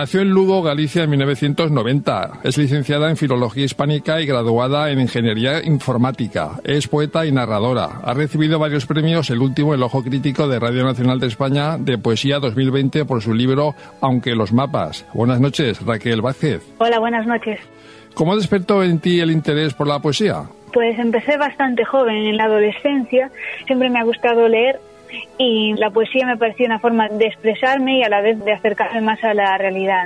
Nació en Lugo, Galicia, en 1990. Es licenciada en Filología Hispánica y graduada en Ingeniería Informática. Es poeta y narradora. Ha recibido varios premios, el último el Ojo Crítico de Radio Nacional de España de Poesía 2020 por su libro Aunque los mapas. Buenas noches, Raquel Vázquez. Hola, buenas noches. ¿Cómo despertó en ti el interés por la poesía? Pues empecé bastante joven, en la adolescencia. Siempre me ha gustado leer y la poesía me parecía una forma de expresarme y a la vez de acercarme más a la realidad.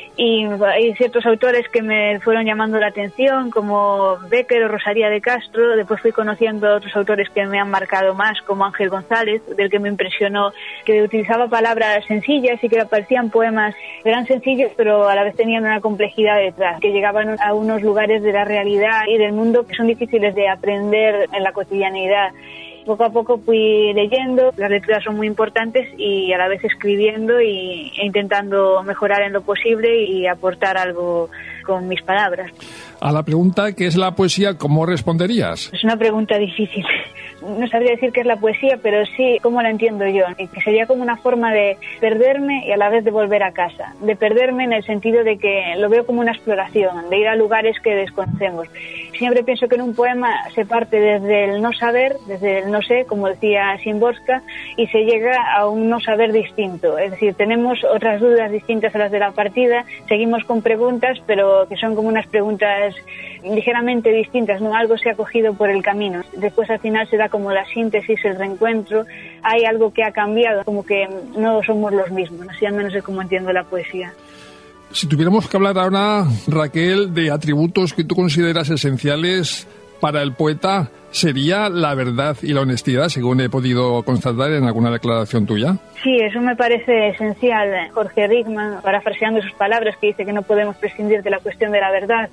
Y hay ciertos autores que me fueron llamando la atención, como Bécquer o Rosalía de Castro. Después fui conociendo a otros autores que me han marcado más, como Ángel González, del que me impresionó, que utilizaba palabras sencillas y que parecían poemas, eran sencillos pero a la vez tenían una complejidad detrás, que llegaban a unos lugares de la realidad y del mundo que son difíciles de aprender en la cotidianidad. Poco a poco fui leyendo, las lecturas son muy importantes, y a la vez escribiendo e intentando mejorar en lo posible y aportar algo con mis palabras. A la pregunta ¿qué es la poesía? ¿Cómo responderías? Es una pregunta difícil. No sabría decir qué es la poesía, pero sí cómo la entiendo yo. Y que sería como una forma de perderme y a la vez de volver a casa. De perderme en el sentido de que lo veo como una exploración, de ir a lugares que desconocemos. Siempre pienso que en un poema se parte desde el no saber, desde el no sé, como decía Szymborska, y se llega a un no saber distinto. Es decir, tenemos otras dudas distintas a las de la partida, seguimos con preguntas, pero que son como unas preguntas ligeramente distintas, ¿no? Algo se ha cogido por el camino. Después al final se da como la síntesis, el reencuentro. Hay algo que ha cambiado, como que no somos los mismos. Así al menos es como entiendo la poesía. Si tuviéramos que hablar ahora, Raquel, de atributos que tú consideras esenciales para el poeta, ¿sería la verdad y la honestidad, según he podido constatar en alguna declaración tuya? Sí, eso me parece esencial. Jorge Rickman, parafraseando sus palabras, que dice que no podemos prescindir de la cuestión de la verdad.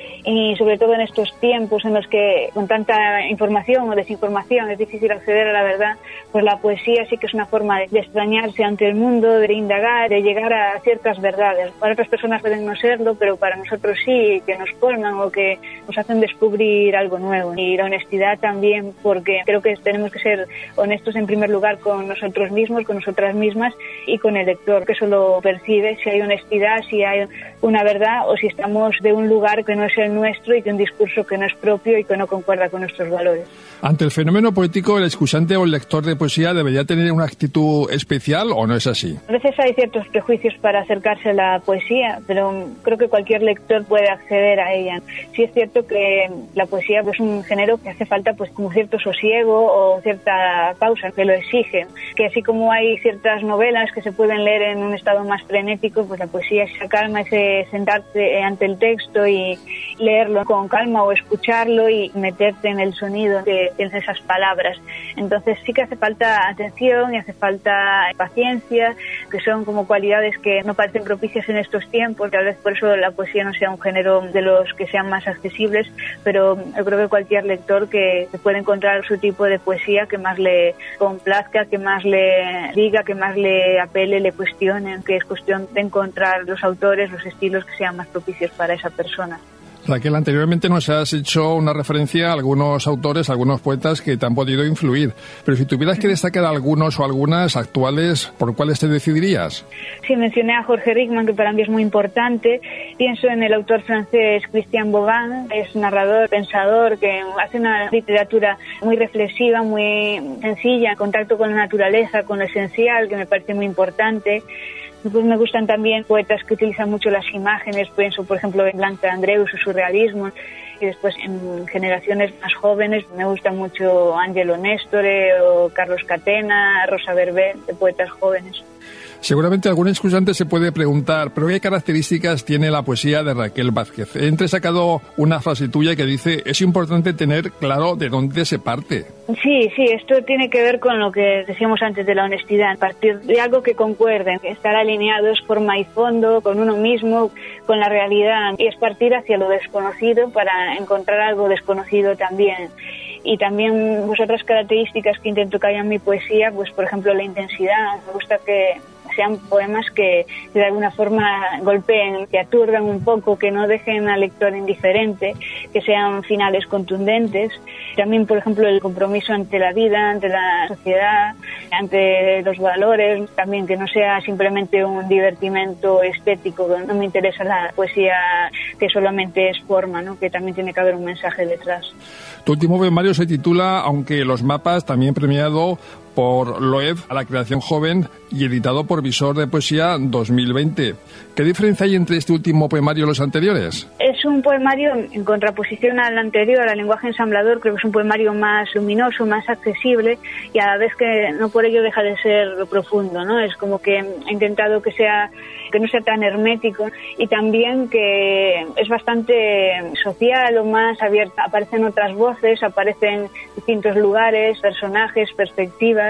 Y sobre todo en estos tiempos en los que con tanta información o desinformación es difícil acceder a la verdad, pues la poesía sí que es una forma de extrañarse ante el mundo, de indagar, de llegar a ciertas verdades. Para otras personas pueden no serlo, pero para nosotros sí, que nos colman o que nos hacen descubrir algo nuevo. Y la honestidad también, porque creo que tenemos que ser honestos en primer lugar con nosotros mismos, con nosotras mismas y con el lector, que eso lo percibe, si hay honestidad, si hay una verdad o si estamos de un lugar que no es el nuestro y de un discurso que no es propio y que no concuerda con nuestros valores. Ante el fenómeno poético, ¿el escuchante o el lector de poesía debería tener una actitud especial o no es así? A veces hay ciertos prejuicios para acercarse a la poesía, pero creo que cualquier lector puede acceder a ella. Sí es cierto que la poesía es un género que hace falta pues como cierto sosiego o cierta pausa, que lo exige. Que así como hay ciertas novelas que se pueden leer en un estado más frenético, pues la poesía es esa calma, ese sentarte ante el texto y leerlo con calma o escucharlo y meterte en el sonido de esas palabras. Entonces sí que hace falta atención y hace falta paciencia, que son como cualidades que no parecen propicias en estos tiempos. Tal vez por eso la poesía no sea un género de los que sean más accesibles, pero yo creo que cualquier lector que puede encontrar su tipo de poesía que más le complazca, que más le diga, que más le apele, le cuestione, que es cuestión de encontrar los autores, los estilos que sean más propicios para esa persona. Raquel, anteriormente nos has hecho una referencia a algunos autores, a algunos poetas que te han podido influir, pero si tuvieras que destacar algunos o algunas actuales, ¿por cuáles te decidirías? Sí, mencioné a Jorge Rickman, que para mí es muy importante. Pienso en el autor francés Christian Bauban, es narrador, pensador, que hace una literatura muy reflexiva, muy sencilla, en contacto con la naturaleza, con lo esencial, que me parece muy importante. Pues me gustan también poetas que utilizan mucho las imágenes, pienso por ejemplo en Blanca Andreu, su surrealismo, y después en generaciones más jóvenes me gusta mucho Angelo Nestore o Carlos Catena, Rosa Verbé, de poetas jóvenes. Seguramente algún escuchante se puede preguntar, ¿pero qué características tiene la poesía de Raquel Vázquez? He entresacado una frase tuya que dice, es importante tener claro de dónde se parte. Sí, esto tiene que ver con lo que decíamos antes de la honestidad, partir de algo que concuerde, estar alineados forma y fondo, con uno mismo, con la realidad, y es partir hacia lo desconocido para encontrar algo desconocido también. Y también pues otras características que intento que haya en mi poesía, pues por ejemplo la intensidad. Me gusta que sean poemas que de alguna forma golpeen, que aturdan un poco, que no dejen al lector indiferente, que sean finales contundentes. También, por ejemplo, el compromiso ante la vida, ante la sociedad, ante los valores, también que no sea simplemente un divertimento estético. No me interesa la poesía que solamente es forma, ¿no? Que también tiene que haber un mensaje detrás. Tu último poemario se titula Aunque los mapas, también premiado por Loeb a la creación joven y editado por Visor de Poesía 2020. ¿Qué diferencia hay entre este último poemario y los anteriores? Es un poemario en contraposición al anterior, al lenguaje ensamblador. Creo que es un poemario más luminoso, más accesible, y a la vez que no por ello deja de ser profundo, ¿no? Es como que he intentado que no sea tan hermético, y también que es bastante social o más abierto. Aparecen otras voces, aparecen distintos lugares, personajes, perspectivas,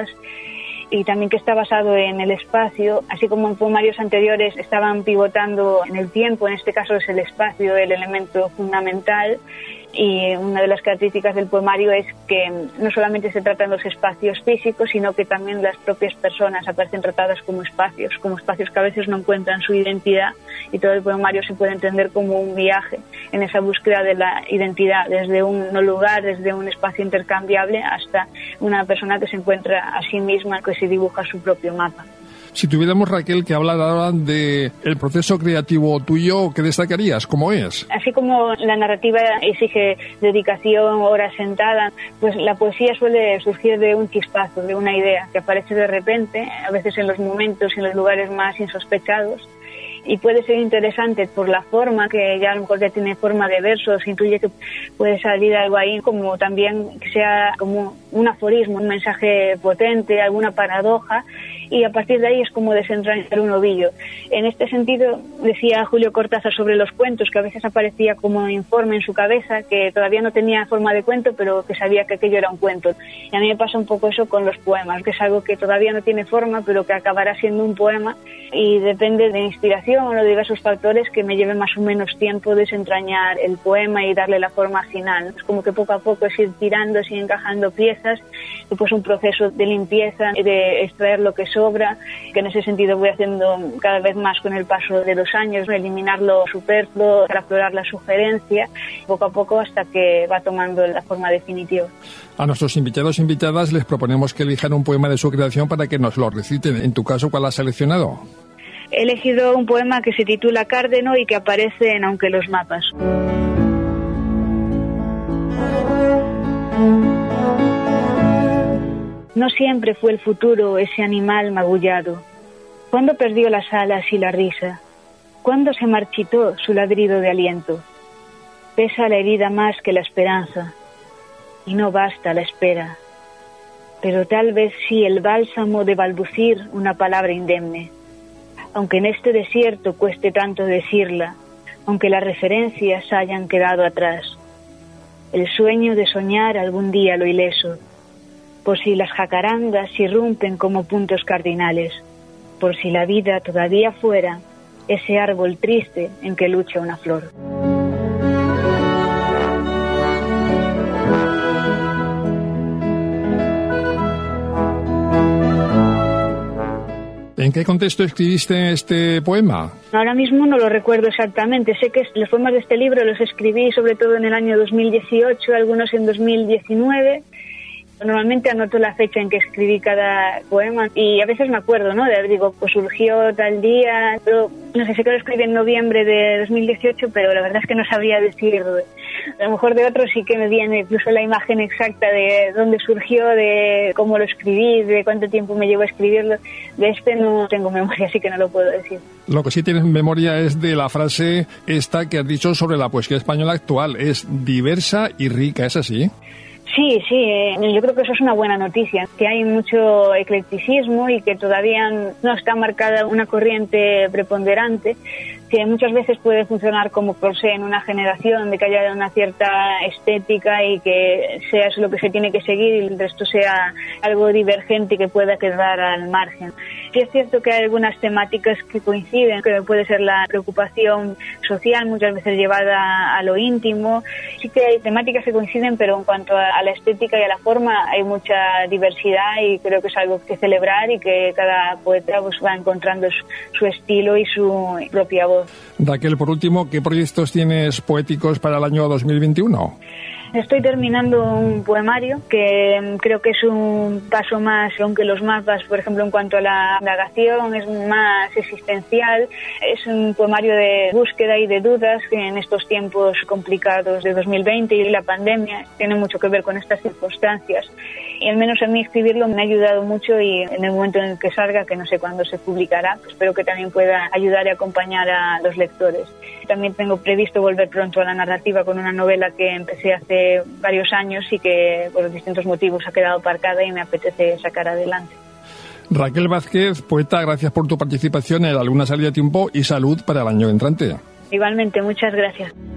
y también que está basado en el espacio, así como en poemarios anteriores estaban pivotando en el tiempo. En este caso es el espacio el elemento fundamental. Y una de las características del poemario es que no solamente se tratan los espacios físicos, sino que también las propias personas aparecen tratadas como espacios que a veces no encuentran su identidad, y todo el poemario se puede entender como un viaje en esa búsqueda de la identidad, desde un lugar, desde un espacio intercambiable, hasta una persona que se encuentra a sí misma, que se dibuja su propio mapa. Si tuviéramos, Raquel, que hablar ahora de el proceso creativo tuyo, ¿qué destacarías? ¿Cómo es? Así como la narrativa exige dedicación, horas sentada, pues la poesía suele surgir de un chispazo, de una idea que aparece de repente, a veces en los momentos y en los lugares más insospechados. Y puede ser interesante por la forma, que ya a lo mejor ya tiene forma de verso, se intuye que puede salir algo ahí, como también que sea como un aforismo, un mensaje potente, alguna paradoja, y a partir de ahí es como desentrañar un ovillo. En este sentido, decía Julio Cortázar sobre los cuentos, que a veces aparecía como informe en su cabeza, que todavía no tenía forma de cuento, pero que sabía que aquello era un cuento. Y a mí me pasa un poco eso con los poemas, que es algo que todavía no tiene forma, pero que acabará siendo un poema, y depende de inspiración o de diversos factores que me lleve más o menos tiempo desentrañar el poema y darle la forma final. Es como que poco a poco es ir tirando, así encajando piezas, y pues un proceso de limpieza, de extraer lo que sobra, que en ese sentido voy haciendo cada vez más con el paso de los años, eliminar lo superfluo, para aflorar la sugerencia, poco a poco hasta que va tomando la forma definitiva. A nuestros invitados e invitadas les proponemos que elijan un poema de su creación para que nos lo reciten. En tu caso, ¿cuál has seleccionado? He elegido un poema que se titula Cárdeno y que aparece en Aunque los mapas. No siempre fue el futuro ese animal magullado. ¿Cuándo perdió las alas y la risa? ¿Cuándo se marchitó su ladrido de aliento? Pesa la herida más que la esperanza, y no basta la espera. Pero tal vez sí el bálsamo de balbucir una palabra indemne. Aunque en este desierto cueste tanto decirla, aunque las referencias hayan quedado atrás. El sueño de soñar algún día lo ileso, por si las jacarandas irrumpen como puntos cardinales, por si la vida todavía fuera ese árbol triste en que lucha una flor. ¿En qué contexto escribiste este poema? Ahora mismo no lo recuerdo exactamente. Sé que los poemas de este libro los escribí sobre todo en el año 2018, algunos en 2019. Normalmente anoto la fecha en que escribí cada poema y a veces me acuerdo, ¿no? Digo, pues surgió tal día, pero no sé, sé que lo escribí en noviembre de 2018, pero la verdad es que no sabría decir. A lo mejor de otro sí que me viene incluso la imagen exacta de dónde surgió, de cómo lo escribí, de cuánto tiempo me llevó a escribirlo. De este no tengo memoria, así que no lo puedo decir. Lo que sí tienes memoria es de la frase esta que has dicho sobre la poesía española actual. Es diversa y rica, ¿es así? Sí, yo creo que eso es una buena noticia, que hay mucho eclecticismo y que todavía no está marcada una corriente preponderante, que muchas veces puede funcionar como corsé en una generación, de que haya una cierta estética y que sea eso lo que se tiene que seguir y el resto sea algo divergente y que pueda quedar al margen. Sí es cierto que hay algunas temáticas que coinciden, que puede ser la preocupación social, muchas veces llevada a lo íntimo. Sí que hay temáticas que coinciden, pero en cuanto a la estética y a la forma hay mucha diversidad y creo que es algo que celebrar y que cada poeta pues va encontrando su estilo y su propia voz. Raquel, por último, ¿qué proyectos tienes poéticos para el año 2021? Estoy terminando un poemario que creo que es un paso más, aunque los mapas, por ejemplo, en cuanto a la indagación, es más existencial. Es un poemario de búsqueda y de dudas que en estos tiempos complicados de 2020 y la pandemia tiene mucho que ver con estas circunstancias. Y al menos a mí escribirlo me ha ayudado mucho y en el momento en el que salga, que no sé cuándo se publicará, pues espero que también pueda ayudar y acompañar a los lectores. También tengo previsto volver pronto a la narrativa con una novela que empecé hace varios años y que por distintos motivos ha quedado aparcada y me apetece sacar adelante. Raquel Vázquez, poeta, gracias por tu participación en La Luna Salida a Tiempo y salud para el año entrante. Igualmente, muchas gracias.